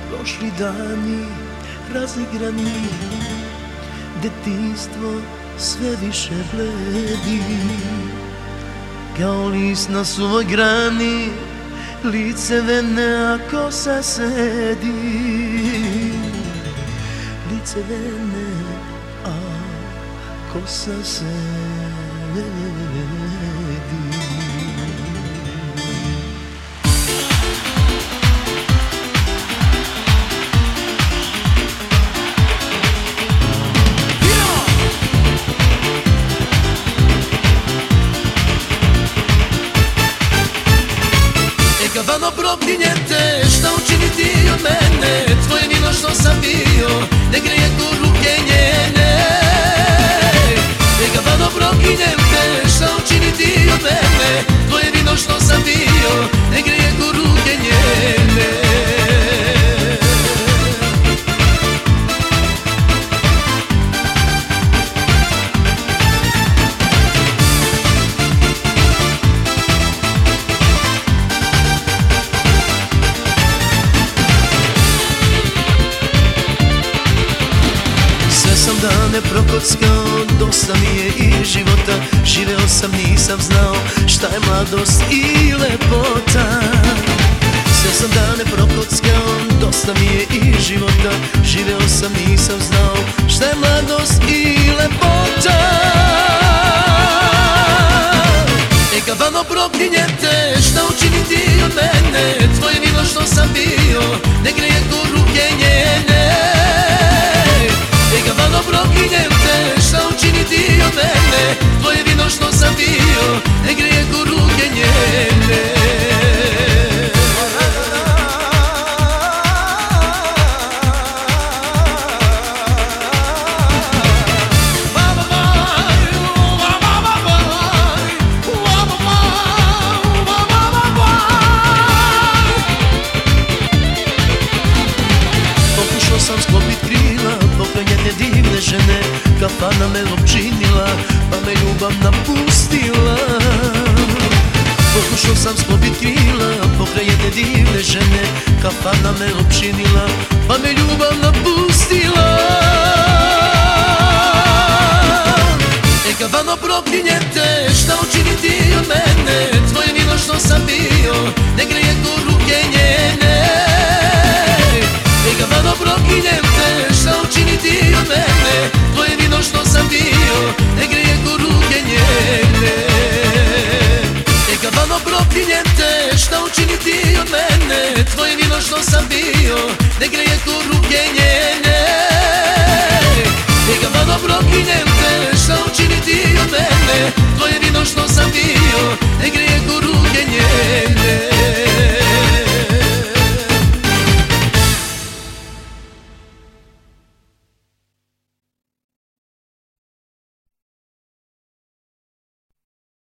Prošli dani razigrani, detinjstvo sve više bledi. Kao list na suvoj grani, lice vene, a kosa sedi. Lice vene, a kosa sedi. Kavano proklinjete, šta učiniti od mene? Tvoje vino što sam pio, ne greje ko ruke njene. Kavano proklinjete, šta učiniti od mene? Tvoje vino što sam pio, ne greje ko ruke njene. Dane prokockao, dosta mi je i života. Živeo sam, nisam znao šta je mladost i lepota. Sve sam dane prokockao, dosta mi je i života. Živeo sam, nisam znao šta je mladost i lepota. Kavano proklinjete, šta učiniti od mene? Tvoje vino što sam pio, ne greje ko ruke njene. Kavano proklinjem te, šta učiniti od mene? Tvoje vino što sam pio, ne greje ko ruke njene. Pokušao sam sklopit krila pokraj njene divne žene. Kafana me opčinila, pa me ljubav napustila. Pokušao sam sklopit krila pokraj jedne divne žene. Kafana me opčinila, pa me ljubav napustila. Kavano proklinjete, šta učiniti od mene? Tvoje vino što sam pio, ne greje ko ruke njene. Kavano proklinjem te, šta učiniti od mene? Tvoje vino što sam pio, ne greje ko ruke njene. Kavano proklinjem te, šta učiniti od mene? Tvoje vino što sam pio, ne greje ko ruke njene. Kavano proklinjem te, šta učiniti od mene? Tvoje vino što sam pio, ne greje ko ruke njene.